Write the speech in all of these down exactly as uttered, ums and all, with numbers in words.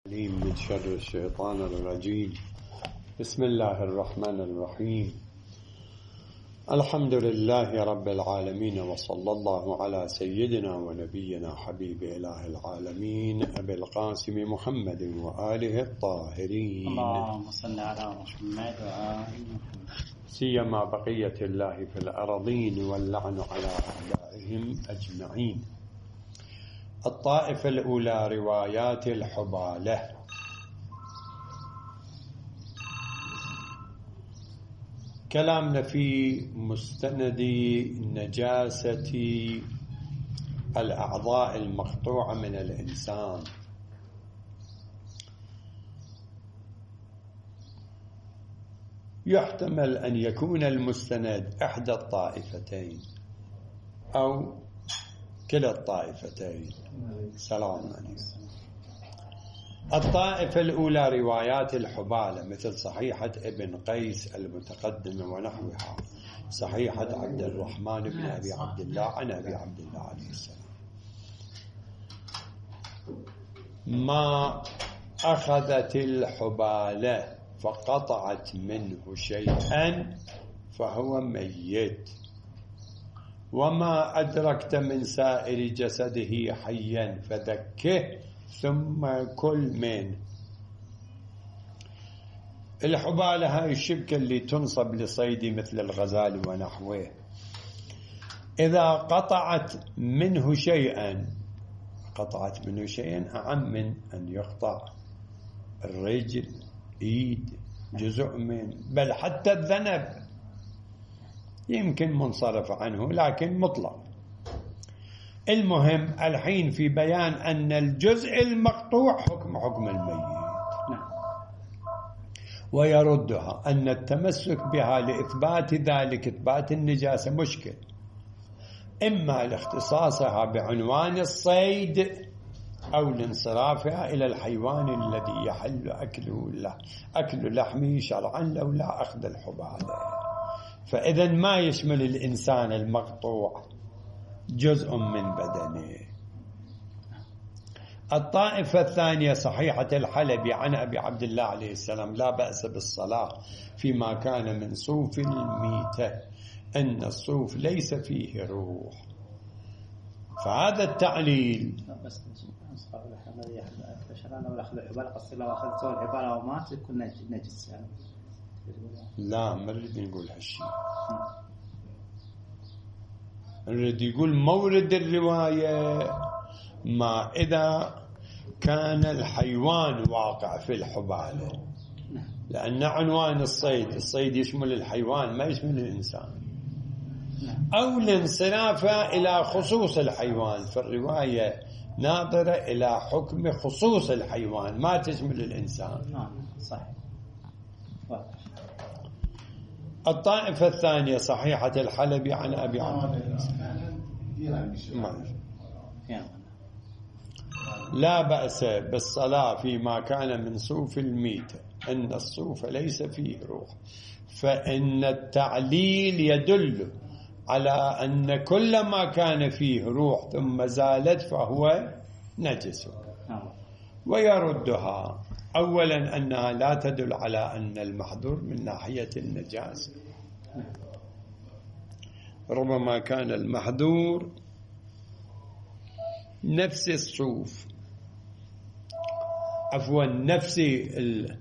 من شر الشيطان الرجيم. بسم الله الرحمن الرحيم. الحمد لله رب العالمين، وصلى الله على سيدنا ونبينا حبيب إله العالمين أبي القاسم محمد وآله الطاهرين. اللهم صل على محمد وآل محمد. سيما بقية الله في الأرضين واللعن على أعدائهم أجمعين. الطائفة الأولى روايات الحبالة. كلامنا في مستند نجاسة الأعضاء المقطوعة من الإنسان. يحتمل أن يكون المستند إحدى الطائفتين أو كلا الطائفتين. سلام عليكم. الطائفة الأولى روايات الحبالة، مثل صحيحة ابن قيس المتقدمة ونحوها، صحيحة عبد الرحمن بن أبي عبد الله عن أبي عبد الله عليه السلام. ما أخذت الحبالة فقطعت منه شيئا فهو ميت، وما أدركت من سائر جسده حيا فذكه ثم كل منه. الحبالة هاي الشبكة اللي تنصب لصيد مثل الغزال ونحوه، إذا قطعت منه شيئا قطعت منه شيئا أعم من أن يقطع الرجل، إيد، جزء من، بل حتى الذنب يمكن منصرف عنه لكن مطلق. المهم الحين في بيان أن الجزء المقطوع حكم حكم الميت، ويردها أن التمسك بها لإثبات ذلك إثبات النجاسة مشكل، إما لاختصاصها بعنوان الصيد أو لانصرافها إلى الحيوان الذي يحل أكله أكل لحمه شرعا لولا أخذ الحبالة. فإذا ما يشمل الإنسان المقطوع جزء من بدنه. الطائفة الثانية صحيحة الحلبي عن أبي عبد الله عليه السلام: لا بأس بالصلاة فيما كان من صوف الميتة، إن الصوف ليس فيه روح. فهذا التعليل لا ما نريد نقول هالشيء، نريد يقول مورد الرواية ما إذا كان الحيوان واقع في الحبالة، لأن عنوان الصيد الصيد يشمل الحيوان ما يشمل الإنسان، أو الانصراف إلى خصوص الحيوان، فالرواية ناظرة إلى حكم خصوص الحيوان ما تشمل الإنسان. صحيح. الطائفة الثانية صحيحة الحلبي عن أبي عبد الله: لا بأس بالصلاة فيما كان من صوف الميتة، إن الصوف ليس فيه روح. فإن التعليل يدل على أن كل ما كان فيه روح ثم زالت فهو نجس. ويردها أولا أنها لا تدل على أن المحظور من ناحية النجاسة، ربما كان المحظور نفس الصوف، عفوا نفس ال...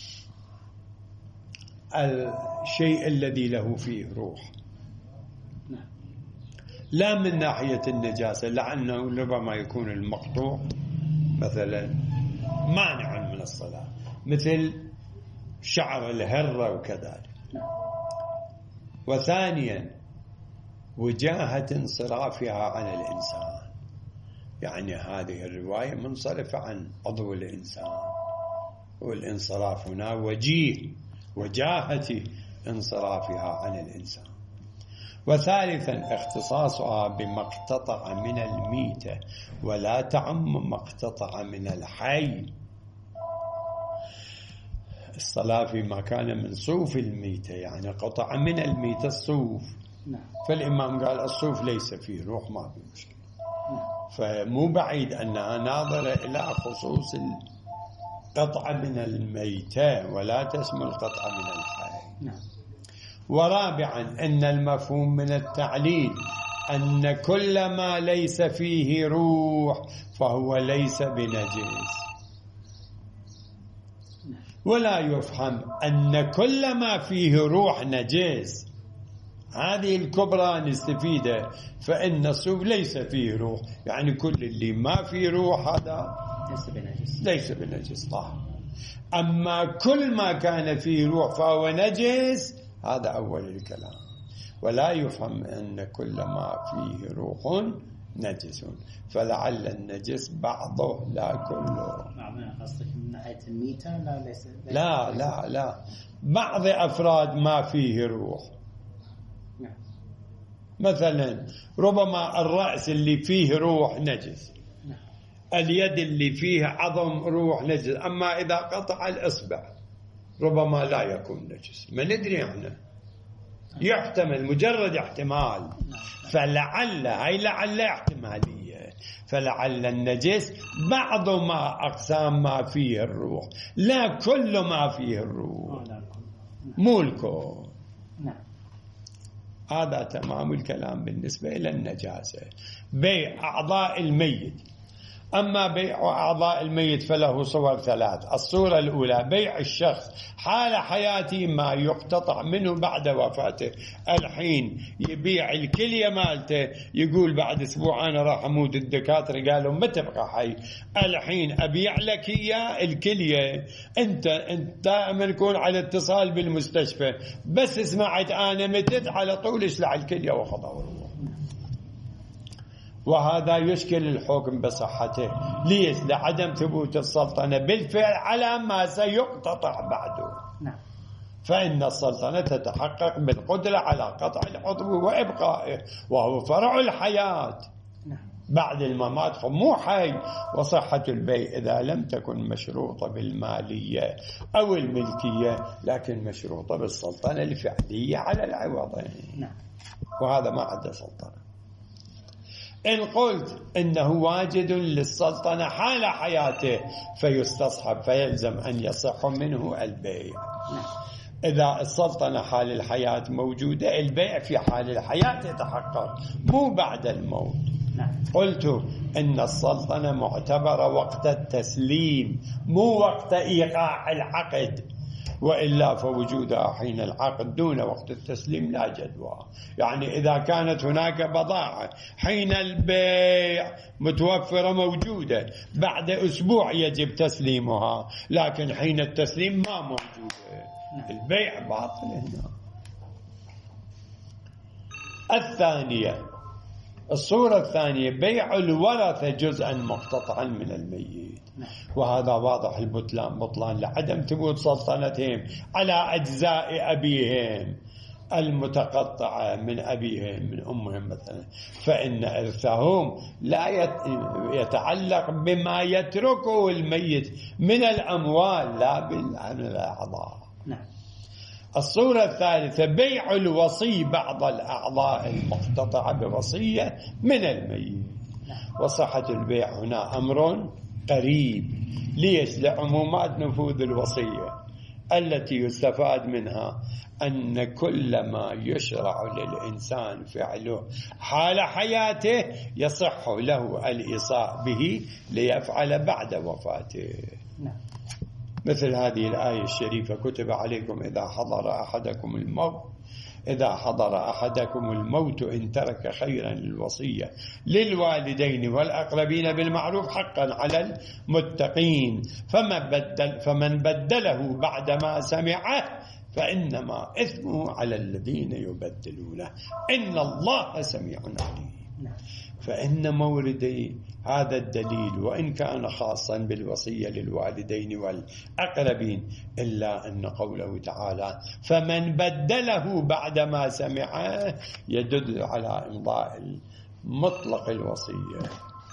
الشيء الذي له فيه روح، لا من ناحية النجاسة، لأنه ربما يكون المقطوع مثلا مانعا من الصلاة مثل شعر الهرة وكذلك. وثانيا وجاهة انصرافها عن الإنسان، يعني هذه الرواية منصرفة عن عضو الإنسان، والانصراف هنا وجيه وجاهة انصرافها عن الإنسان. وثالثا اختصاصها بما اقتطع من الميتة ولا تعم ما اقتطع من الحي. الصلاة فيما كان من صوف الميتة يعني قطع من الميتة الصوف، فالإمام قال الصوف ليس فيه روح ما في مشكلة، فمو بعيد أنها ناظرة إلى خصوص قطعة من الميتة ولا تشمل قطعة من الحي. نعم. ورابعا أن المفهوم من التعليل أن كل ما ليس فيه روح فهو ليس بنجس، ولا يفهم أن كل ما فيه روح نجس. هذه الكبرى نستفيده، فإن الصوف ليس فيه روح، يعني كل اللي ما فيه روح هذا ليس بنجس، ليس بنجس طاهر. أما كل ما كان فيه روح فهو نجس، هذا أول الكلام. ولا يفهم أن كل ما فيه روح نجس، فلعل النجس بعضه لا كله. نعم. قصدك من ناحية الميتة؟ لا ليس, ليس لا لا لا بعض أفراد ما فيه روح. نعم. مثلا ربما الرأس اللي فيه روح نجس، نعم. اليد اللي فيه عظم روح نجس، أما إذا قطع الإصبع ربما لا يكون نجس، ما ندري عنه، يحتمل، مجرد احتمال. فلعل، هاي لعل احتمالية، فلعل النجس بعض ما أقسام ما فيه الروح، لا كل ما فيه الروح، ملكه. نعم. هذا تمام الكلام بالنسبة إلى النجاسة. بيع أعضاء الميت. أما بيع أعضاء الميت فله صور ثلاث. الصورة الأولى بيع الشخص حال حياته ما يقتطع منه بعد وفاته. الحين يبيع الكلية مالته، يقول بعد أسبوع أنا راح أموت، الدكاترة قالوا ما تبقى حي، الحين أبيع لك إياه الكلية، أنت أنت دائما يكون على اتصال بالمستشفى، بس سمعت أنا متت على طول اشلع الكلية وخذها وروح. وهذا يشكل الحكم بصحته. ليش؟ لعدم ثبوت السلطنة بالفعل على ما سيقتطع بعده. نعم. فإن السلطنة تتحقق بالقدرة على قطع العضو وإبقائه، وهو فرع الحياة. نعم. بعد الممات مو حي. وصحة البيع إذا لم تكن مشروطة بالمالية أو الملكية، لكن مشروطة بالسلطنة الفعلية على العوضين. نعم. وهذا ما عدا سلطنة. إن قلت إنه واجد للسلطنة حال حياته فيستصحب، فيلزم أن يصح منه البيع. إذا السلطنة حال الحياة موجودة، البيع في حال الحياة يتحقق، مو بعد الموت. قلت إن السلطنة معتبرة وقت التسليم، مو وقت إيقاع العقد، وإلا فوجودها حين العقد دون وقت التسليم لا جدوى. يعني إذا كانت هناك بضاعة حين البيع متوفرة موجودة، بعد أسبوع يجب تسليمها، لكن حين التسليم ما موجودة، البيع باطل هنا. الثانية، الصورة الثانية بيع الورثة جزءا مقتطعا من الميت، وهذا واضح البطلان بطلان لعدم ثبوت سلطنتهم على أجزاء أبيهم المتقطعة من أبيهم من أمهم مثلا، فإن إرثهم لا يتعلق بما يتركه الميت من الأموال لا بالأعضاء. الصورة الثالثة بيع الوصي بعض الأعضاء المقتطعة بوصية من الميت، وصحة البيع هنا أمر قريب. ليش؟ لعمومات نفوذ الوصية التي يستفاد منها أن كل ما يشرع للإنسان فعله حال حياته يصح له الإيصاء به ليفعل بعد وفاته. مثل هذه الآية الشريفة: كتب عليكم إذا حضر أحدكم الموت إذا حضر أحدكم الموت إن ترك خيرا الوصية للوالدين والأقربين بالمعروف حقا على المتقين، فمن بدل فمن بدله بعدما سمعه فإنما إثمه على الذين يبدلونه إن الله سميع عليم. فإن موردي هذا الدليل وإن كان خاصا بالوصية للوالدين والأقربين، إلا أن قوله تعالى فمن بدله بعدما سمعه يدل على إمضاء مطلق الوصية.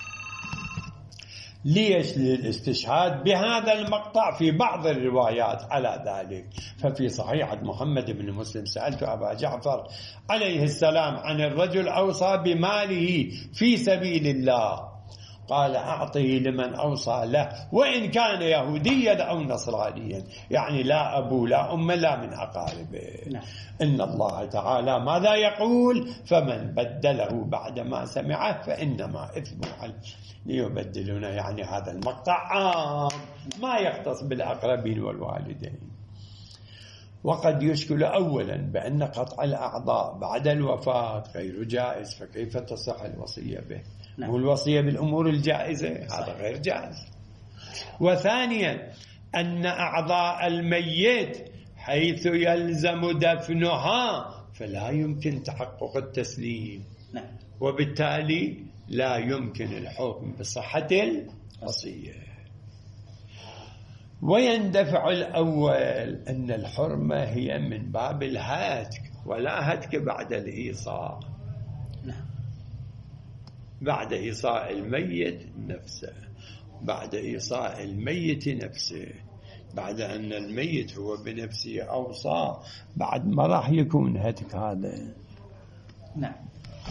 ليش؟ للاستشهاد بهذا المقطع في بعض الروايات على ذلك. ففي صحيحة محمد بن مسلم سألت أبا جعفر عليه السلام عن الرجل أوصى بماله في سبيل الله قال أعطه لمن أوصى له وإن كان يهوديا أو نصرانيا، يعني لا أبو لا أم لا من أقاربه. نعم. إن الله تعالى ماذا يقول؟ فمن بدله بعدما سمعه فإنما إثمه عليه. ليبدلون يعني هذا المقطع عام ما يختص بالأقربين والوالدين. وقد يشكل أولا بأن قطع الأعضاء بعد الوفاة غير جائز، فكيف تصح الوصية به؟ نعم. والوصية بالأمور الجائزة هذا غير جائز. وثانيا أن أعضاء الميت حيث يلزم دفنها فلا يمكن تحقق التسليم. نعم. وبالتالي لا يمكن الحكم بصحة الوصية. ويندفع الأول أن الحرمة هي من باب الهتك، ولا هتك بعد الإيصاء. نعم. بعد إيصاء الميت نفسه، بعد إيصاء الميت نفسه، بعد أن الميت هو بنفسه أوصى، بعد ما راح يكون هتك هذا. نعم.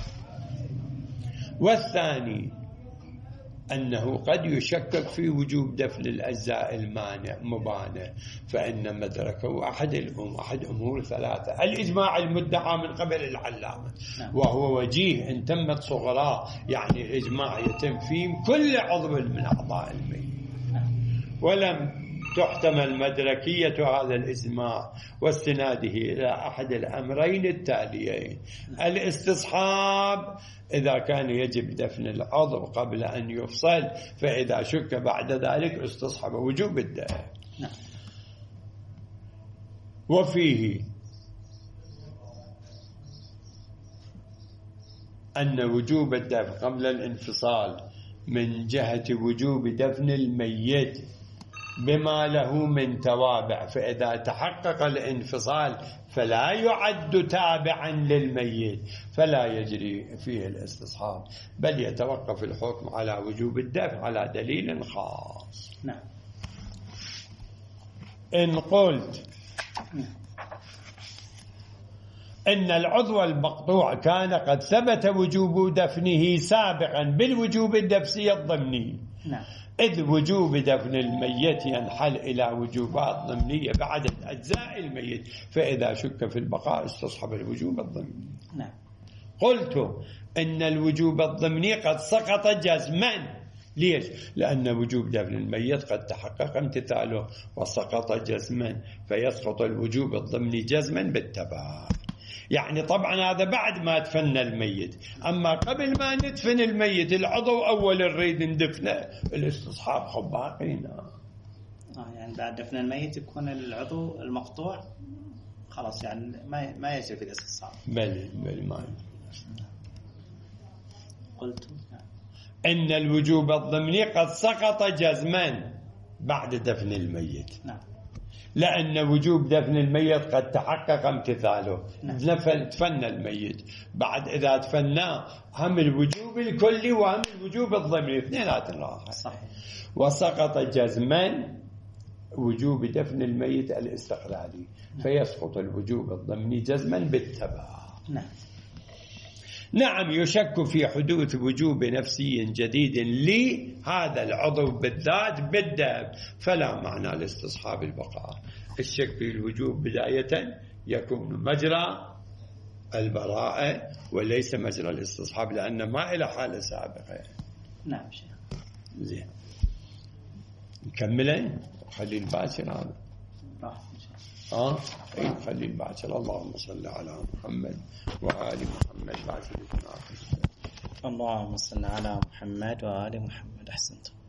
والثاني أنه قد يشكك في وجوب دفن الأجزاء المانع مبانة، فإن مدركه أحد الأم أحد أمور ثلاثة: الإجماع المدعى من قبل العلامة، وهو وجيه إن تمت صغراه، يعني الإجماع يتم في كل عضو من أعضاء الميت، ولم تحتمل مدركية هذا الإجماع واستناده إلى أحد الأمرين التاليين: الاستصحاب إذا كان يجب دفن العضو قبل أن يفصل، فإذا شك بعد ذلك استصحب وجوب الدفن. وفيه أن وجوب الدفن قبل الانفصال من جهة وجوب دفن الميت بما له من توابع، فإذا تحقق الانفصال فلا يعد تابعا للميت، فلا يجري فيه الاستصحاب، بل يتوقف الحكم على وجوب الدفع على دليل خاص. نعم. إن قلت إن العضو المقطوع كان قد ثبت وجوب دفنه سابقا بالوجوب النفسي الضمني، نعم، إذ وجوب دفن الميت ينحل إلى وجوبات ضمنية بعد أجزاء الميت، فإذا شك في البقاء استصحب الوجوب الضمني. نعم. قلت إن الوجوب الضمني قد سقط جزما. ليش؟ لأن وجوب دفن الميت قد تحقق امتثاله وسقط جزما، فيسقط الوجوب الضمني جزما بالتبع. يعني طبعا هذا بعد ما دفن الميت، أما قبل ما ندفن الميت العضو أول نريد ندفنه، الاستصحاب خب باقينا. آه يعني بعد دفن الميت يكون العضو المقطوع خلاص، يعني ما ما يجري في الاستصحاب. بل بل ما قلت إن الوجوب الضمني قد سقط جزما بعد دفن الميت. نعم. لأن وجوب دفن الميت قد تحقق امتثاله. نعم. دفن الميت، بعد إذا دفناه هم الوجوب الكلي وهم الوجوب الضمني اثنينات راحة. صحيح. وسقط جزما وجوب دفن الميت الاستقلالي. نعم. فيسقط الوجوب الضمني جزما بالتبع. نعم. نعم. يشك في حدوث وجوب نفسي جديد لهذا العضو بالذات بالدم، فلا معنى لاستصحاب البقاء. الشك في الوجوب بداية يكون مجرى البراءة وليس مجرى الاستصحاب، لأن ما إلى حالة سابقة. نعم شيخ. زين، نكمله وخلي الباكر هذا. آه أي خلي الباكر. اللهم صل على محمد وآل محمد. باكر. اللهم صل على محمد وآل محمد. أحسنت.